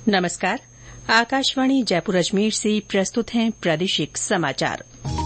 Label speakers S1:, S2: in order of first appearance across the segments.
S1: नमस्कार। आकाशवाणी जयपुर अजमेर से प्रस्तुत हैं प्रादेशिक समाचार।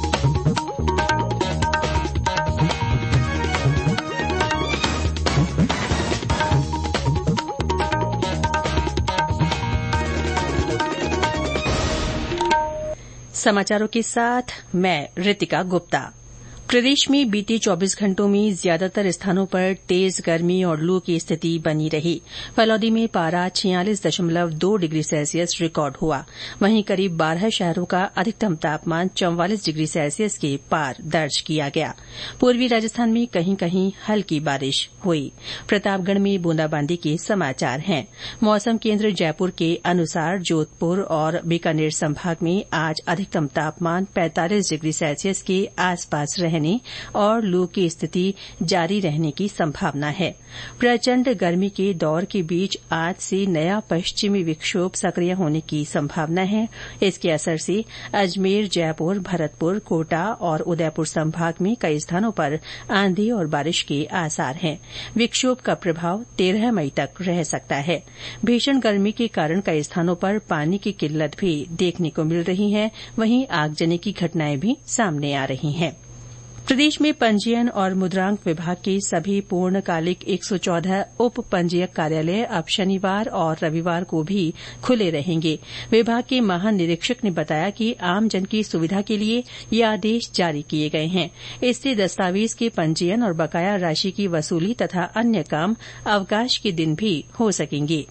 S1: समाचारों के साथ मैं ऋतिका गुप्ता। प्रदेश में बीते 24 घंटों में ज्यादातर स्थानों पर तेज गर्मी और लू की स्थिति बनी रही। फलौदी में पारा 46.2 डिग्री सेल्सियस रिकॉर्ड हुआ। वहीं करीब 12 शहरों का अधिकतम तापमान 44 डिग्री सेल्सियस के पार दर्ज किया गया। पूर्वी राजस्थान में कहीं कहीं हल्की बारिश हुई। प्रतापगढ़ में बूंदाबांदी के समाचार हैं। मौसम केंद्र जयपुर के अनुसार जोधपुर और बीकानेर संभाग में आज अधिकतम तापमान 45 डिग्री सेल्सियस के आसपास रहने और लू की स्थिति जारी रहने की संभावना है। प्रचंड गर्मी के दौर के बीच आज से नया पश्चिमी विक्षोभ सक्रिय होने की संभावना है। इसके असर से अजमेर, जयपुर, भरतपुर, कोटा और उदयपुर संभाग में कई स्थानों पर आंधी और बारिश के आसार हैं। विक्षोभ का प्रभाव 13 मई तक रह सकता है। भीषण गर्मी के कारण कई स्थानों पर पानी की किल्लत भी देखने को मिल रही है। वहीं आगजनी की घटनाएं भी सामने आ रही हैं। प्रदेश में पंजीयन और मुद्रांक विभाग के सभी पूर्णकालिक 114 उप पंजीयक कार्यालय अब शनिवार और रविवार को भी खुले रहेंगे। विभाग के महानिरीक्षक ने बताया कि आमजन की सुविधा के लिए ये आदेश जारी किए गए हैं। इससे दस्तावेज के पंजीयन और बकाया राशि की वसूली तथा अन्य काम अवकाश के दिन भी हो सकेंगे।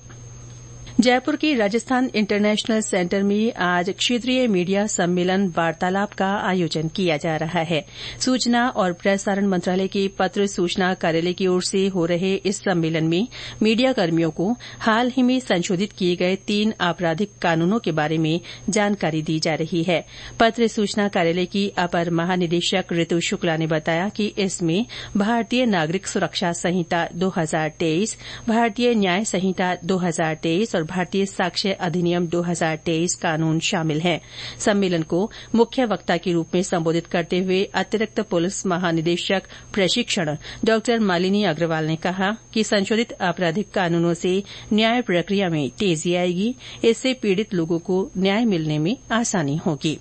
S1: जयपुर के राजस्थान इंटरनेशनल सेंटर में आज क्षेत्रीय मीडिया सम्मेलन वार्तालाप का आयोजन किया जा रहा है। सूचना और प्रसारण मंत्रालय के पत्र सूचना कार्यालय की ओर से हो रहे इस सम्मेलन में मीडिया कर्मियों को हाल ही में संशोधित किए गए 3 आपराधिक कानूनों के बारे में जानकारी दी जा रही है। पत्र सूचना कार्यालय की अपर महानिदेशक ऋतु शुक्ला ने बताया कि इसमें भारतीय नागरिक सुरक्षा संहिता 2023, भारतीय न्याय संहिता 2023 और भारतीय साक्ष्य अधिनियम 2023 कानून शामिल हैं। सम्मेलन को मुख्य वक्ता के रूप में संबोधित करते हुए अतिरिक्त पुलिस महानिदेशक प्रशिक्षण डॉ मालिनी अग्रवाल ने कहा कि संशोधित आपराधिक कानूनों से न्याय प्रक्रिया में तेजी आएगी। इससे पीड़ित लोगों को न्याय मिलने में आसानी होगी।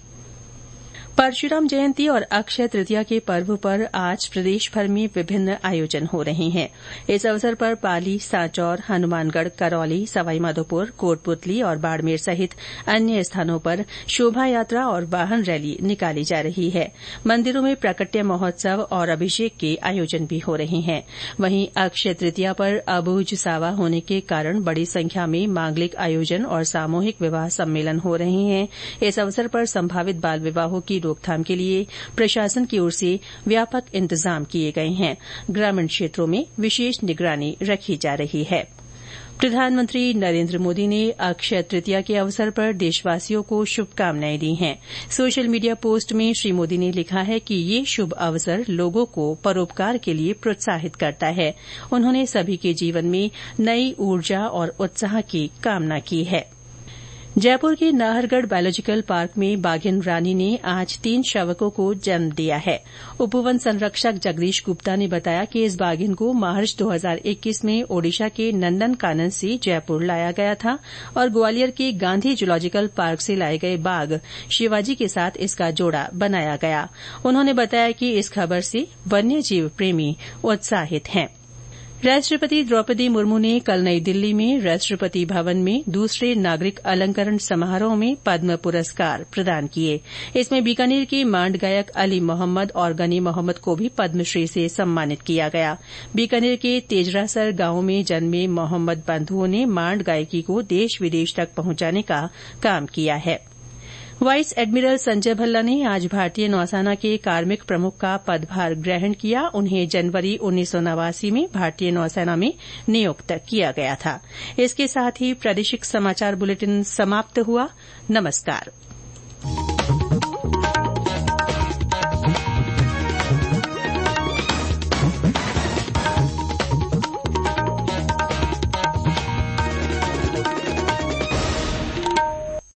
S1: परशुराम जयंती और अक्षय तृतीया के पर्व पर आज प्रदेश भर में विभिन्न आयोजन हो रहे हैं। इस अवसर पर पाली, सांचौर, हनुमानगढ़, करौली, सवाईमाधोपुर, कोटपुतली और बाड़मेर सहित अन्य स्थानों पर शोभा यात्रा और वाहन रैली निकाली जा रही है। मंदिरों में प्राकट्य महोत्सव और अभिषेक के आयोजन भी हो रहे हैं। वहीं अक्षय तृतीया पर अबूझ सावा होने के कारण बड़ी संख्या में मांगलिक आयोजन और सामूहिक विवाह सम्मेलन हो रहे हैं। इस अवसर पर संभावित बाल विवाहों की रोकथाम के लिए प्रशासन की ओर से व्यापक इंतजाम किए गए हैं। ग्रामीण क्षेत्रों में विशेष निगरानी रखी जा रही है। प्रधानमंत्री नरेंद्र मोदी ने अक्षय तृतीया के अवसर पर देशवासियों को शुभकामनाएं दी हैं। सोशल मीडिया पोस्ट में श्री मोदी ने लिखा है कि ये शुभ अवसर लोगों को परोपकार के लिए प्रोत्साहित करता है। उन्होंने सभी के जीवन में नई ऊर्जा और उत्साह की कामना की है। जयपुर के नाहरगढ़ बायोलॉजिकल पार्क में बाघिन रानी ने आज 3 शावकों को जन्म दिया है। उपवन संरक्षक जगदीश गुप्ता ने बताया कि इस बाघिन को मार्च 2021 में ओडिशा के नंदनकानन से जयपुर लाया गया था और ग्वालियर के गांधी जूलॉजिकल पार्क से लाए गए बाघ शिवाजी के साथ इसका जोड़ा बनाया गया। उन्होंने बताया कि इस खबर से वन्यजीव प्रेमी उत्साहित हैं। राष्ट्रपति द्रौपदी मुर्मू ने कल नई दिल्ली में राष्ट्रपति भवन में दूसरे नागरिक अलंकरण समारोह में पद्म पुरस्कार प्रदान किए। इसमें बीकानेर के मांड गायक अली मोहम्मद और गनी मोहम्मद को भी पद्मश्री से सम्मानित किया गया। बीकानेर के तेजरासर गांव में जन्मे मोहम्मद बंधुओं ने मांड गायकी को देश विदेश तक पहुंचाने का काम किया है। वाइस एडमिरल संजय भल्ला ने आज भारतीय नौसेना के कार्मिक प्रमुख का पदभार ग्रहण किया। उन्हें जनवरी 1989 में भारतीय नौसेना में नियुक्त किया गया था। इसके साथ ही प्रादेशिक समाचार बुलेटिन समाप्त हुआ। नमस्कार।